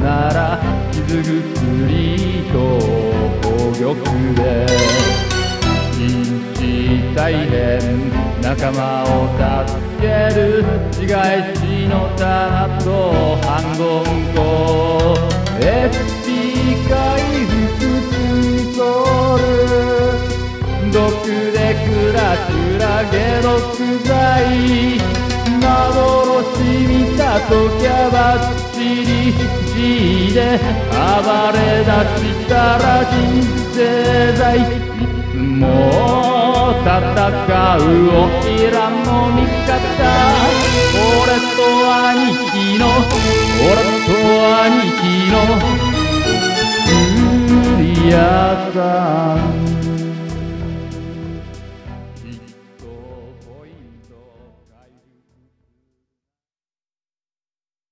なら傷薬と宝玉で一日大変仲間を助ける自害死のタナと反言語エピ回復ツコール毒でクラクラ解毒剤幻見たときゃばっちり G で暴れ出したら人生罪いつも戦うオイラの味方俺と兄貴のクリアさん